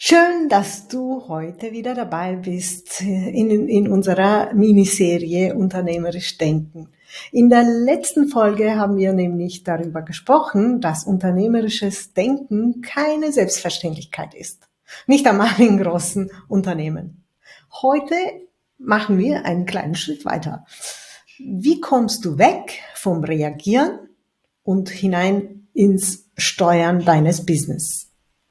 Schön, dass du heute wieder dabei bist in unserer Miniserie Unternehmerisch Denken. In der letzten Folge haben wir nämlich darüber gesprochen, dass unternehmerisches Denken keine Selbstverständlichkeit ist. Nicht einmal in großen Unternehmen. Heute machen wir einen kleinen Schritt weiter. Wie kommst du weg vom Reagieren und hinein ins Steuern deines Business?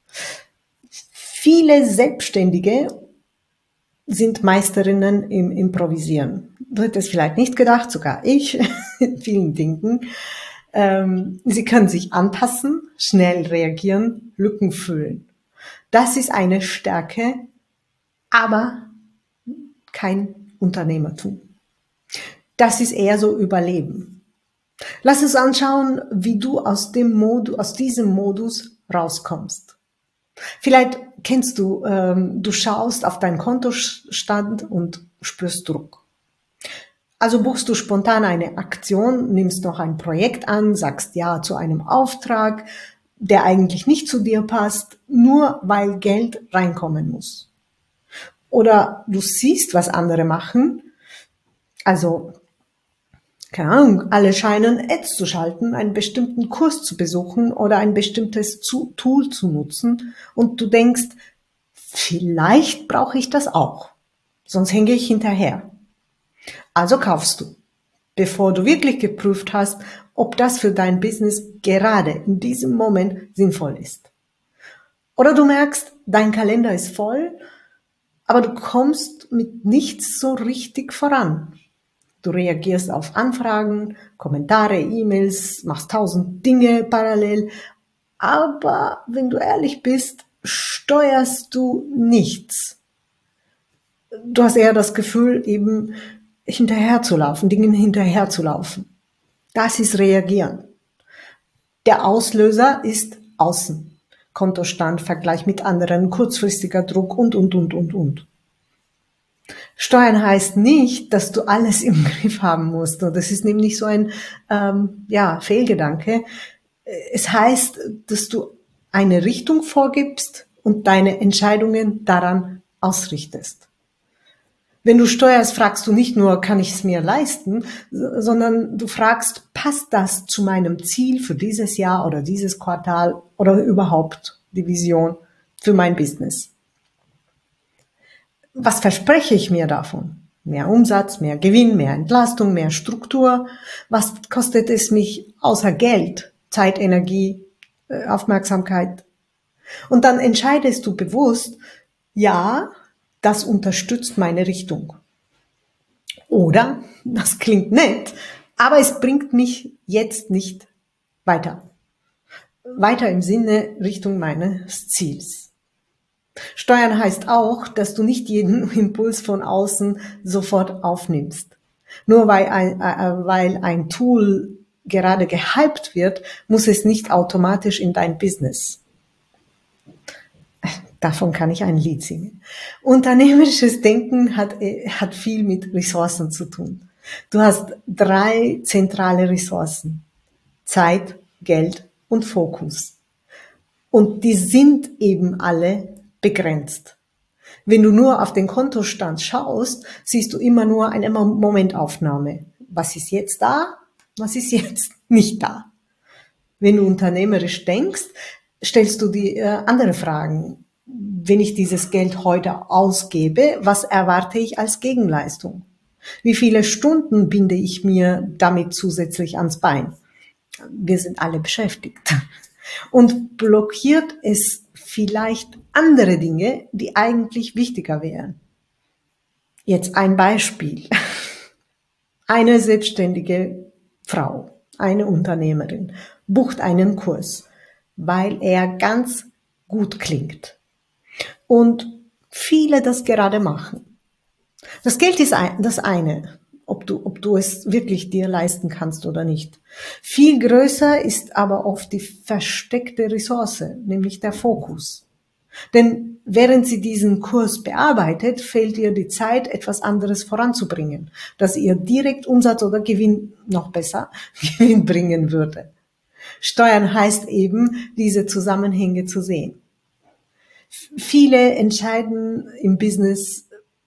Viele Selbstständige sind Meisterinnen im Improvisieren. Du hättest vielleicht nicht gedacht, sogar ich, in vielen Dingen. Sie können sich anpassen, schnell reagieren, Lücken füllen. Das ist eine Stärke, aber kein Unternehmertum. Das ist eher so Überleben. Lass uns anschauen, wie du aus diesem Modus rauskommst. Vielleicht kennst du, du schaust auf deinen Kontostand und spürst Druck. Also buchst du spontan eine Aktion, nimmst noch ein Projekt an, sagst ja zu einem Auftrag, der eigentlich nicht zu dir passt, nur weil Geld reinkommen muss. Oder du siehst, was andere machen, also keine Ahnung, alle scheinen Ads zu schalten, einen bestimmten Kurs zu besuchen oder ein bestimmtes Tool zu nutzen und du denkst, vielleicht brauche ich das auch, sonst hänge ich hinterher. Also kaufst du, bevor du wirklich geprüft hast, ob das für dein Business gerade in diesem Moment sinnvoll ist. Oder du merkst, dein Kalender ist voll, aber du kommst mit nichts so richtig voran. Du reagierst auf Anfragen, Kommentare, E-Mails, machst 1000 Dinge parallel. Aber wenn du ehrlich bist, steuerst du nichts. Du hast eher das Gefühl, eben hinterherzulaufen, Dingen hinterherzulaufen. Das ist Reagieren. Der Auslöser ist außen. Kontostand, Vergleich mit anderen, kurzfristiger Druck und. Steuern heißt nicht, dass du alles im Griff haben musst. Und das ist nämlich so ein Fehlgedanke. Es heißt, dass du eine Richtung vorgibst und deine Entscheidungen daran ausrichtest. Wenn du steuerst, fragst du nicht nur, kann ich es mir leisten, sondern du fragst, passt das zu meinem Ziel für dieses Jahr oder dieses Quartal oder überhaupt die Vision für mein Business? Was verspreche ich mir davon? Mehr Umsatz, mehr Gewinn, mehr Entlastung, mehr Struktur. Was kostet es mich außer Geld, Zeit, Energie, Aufmerksamkeit? Und dann entscheidest du bewusst, ja, das unterstützt meine Richtung. Oder, das klingt nett, aber es bringt mich jetzt nicht weiter. Weiter im Sinne Richtung meines Ziels. Steuern heißt auch, dass du nicht jeden Impuls von außen sofort aufnimmst. Nur weil ein Tool gerade gehypt wird, muss es nicht automatisch in dein Business. Davon kann ich ein Lied singen. Unternehmerisches Denken hat viel mit Ressourcen zu tun. Du hast 3 zentrale Ressourcen. Zeit, Geld und Fokus. Und die sind eben alle begrenzt. Wenn du nur auf den Kontostand schaust, siehst du immer nur eine Momentaufnahme. Was ist jetzt da? Was ist jetzt nicht da? Wenn du unternehmerisch denkst, stellst du dir andere Fragen. Wenn ich dieses Geld heute ausgebe, was erwarte ich als Gegenleistung? Wie viele Stunden binde ich mir damit zusätzlich ans Bein? Wir sind alle beschäftigt. Und blockiert es vielleicht andere Dinge, die eigentlich wichtiger wären. Jetzt ein Beispiel. Eine selbstständige Frau, eine Unternehmerin, bucht einen Kurs, weil er ganz gut klingt. Und viele das gerade machen. Das Geld ist das eine, ob du es wirklich dir leisten kannst oder nicht. Viel größer ist aber oft die versteckte Ressource, nämlich der Fokus. Denn während sie diesen Kurs bearbeitet, fehlt ihr die Zeit, etwas anderes voranzubringen, das ihr direkt Umsatz oder Gewinn, noch besser, Gewinn bringen würde. Steuern heißt eben, diese Zusammenhänge zu sehen. Viele Entscheidungen im Business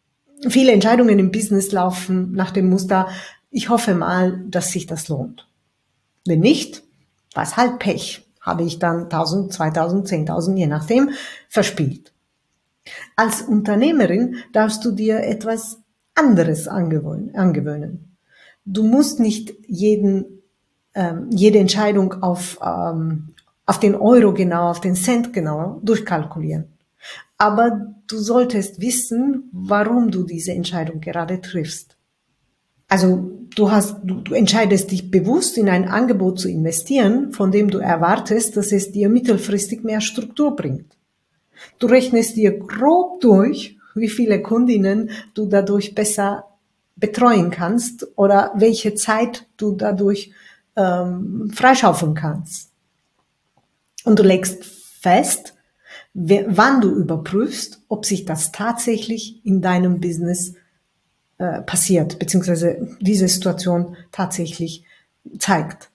laufen nach dem Muster, ich hoffe mal, dass sich das lohnt. Wenn nicht, was halt Pech, habe ich dann 1000, 2000, 10.000, je nachdem, verspielt. Als Unternehmerin darfst du dir etwas anderes angewöhnen. Du musst nicht jede Entscheidung auf den Euro genau, auf den Cent genau durchkalkulieren. Aber du solltest wissen, warum du diese Entscheidung gerade triffst. Also du entscheidest dich bewusst, in ein Angebot zu investieren, von dem du erwartest, dass es dir mittelfristig mehr Struktur bringt. Du rechnest dir grob durch, wie viele Kundinnen du dadurch besser betreuen kannst oder welche Zeit du dadurch freischaufeln kannst. Und du legst fest, wann du überprüfst, ob sich das tatsächlich in deinem Business passiert, beziehungsweise diese Situation tatsächlich zeigt.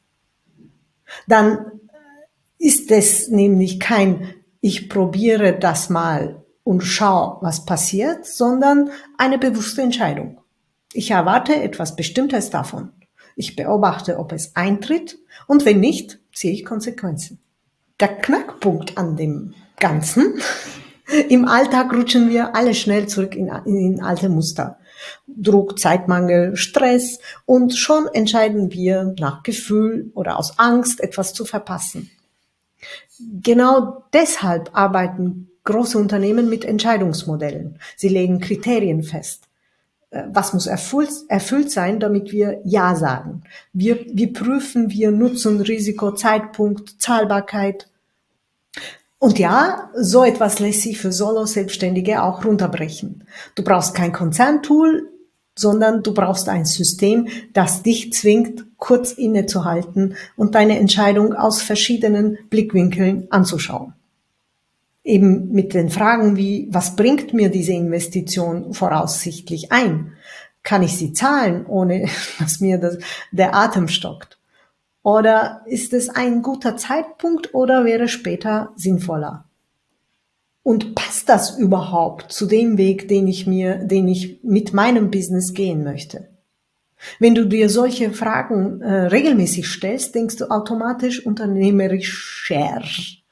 Dann ist es nämlich kein ich probiere das mal und schau, was passiert, sondern eine bewusste Entscheidung. Ich erwarte etwas Bestimmtes davon. Ich beobachte, ob es eintritt und wenn nicht, ziehe ich Konsequenzen. Der Knackpunkt an dem Ganzen, im Alltag rutschen wir alle schnell zurück in alte Muster. Druck, Zeitmangel, Stress und schon entscheiden wir nach Gefühl oder aus Angst, etwas zu verpassen. Genau deshalb arbeiten große Unternehmen mit Entscheidungsmodellen. Sie legen Kriterien fest. Was muss erfüllt sein, damit wir Ja sagen? Wie prüfen wir Nutzen, Risiko, Zeitpunkt, Zahlbarkeit? Und ja, so etwas lässt sich für Solo-Selbstständige auch runterbrechen. Du brauchst kein Konzerntool, sondern du brauchst ein System, das dich zwingt, kurz innezuhalten und deine Entscheidung aus verschiedenen Blickwinkeln anzuschauen. Eben mit den Fragen wie, was bringt mir diese Investition voraussichtlich ein? Kann ich sie zahlen, ohne dass mir der Atem stockt? Oder ist es ein guter Zeitpunkt oder wäre später sinnvoller? Und passt das überhaupt zu dem Weg, den ich mit meinem Business gehen möchte? Wenn du dir solche Fragen regelmäßig stellst, denkst du automatisch unternehmerischer.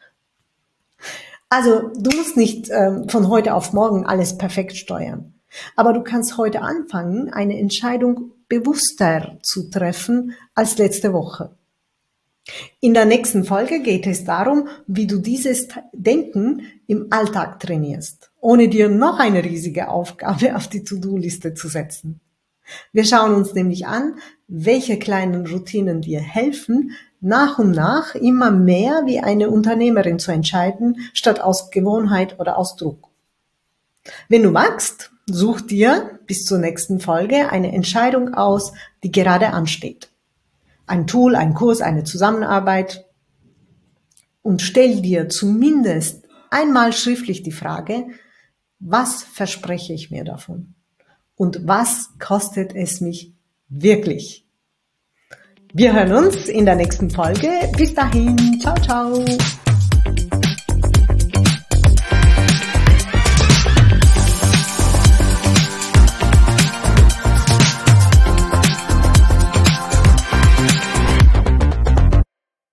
Also du musst nicht von heute auf morgen alles perfekt steuern. Aber du kannst heute anfangen, eine Entscheidung bewusster zu treffen als letzte Woche. In der nächsten Folge geht es darum, wie du dieses Denken im Alltag trainierst, ohne dir noch eine riesige Aufgabe auf die To-Do-Liste zu setzen. Wir schauen uns nämlich an, welche kleinen Routinen dir helfen, nach und nach immer mehr wie eine Unternehmerin zu entscheiden, statt aus Gewohnheit oder aus Druck. Wenn du magst, such dir bis zur nächsten Folge eine Entscheidung aus, die gerade ansteht. Ein Tool, ein Kurs, eine Zusammenarbeit und stell dir zumindest einmal schriftlich die Frage, was verspreche ich mir davon? Und was kostet es mich wirklich? Wir hören uns in der nächsten Folge. Bis dahin. Ciao, ciao.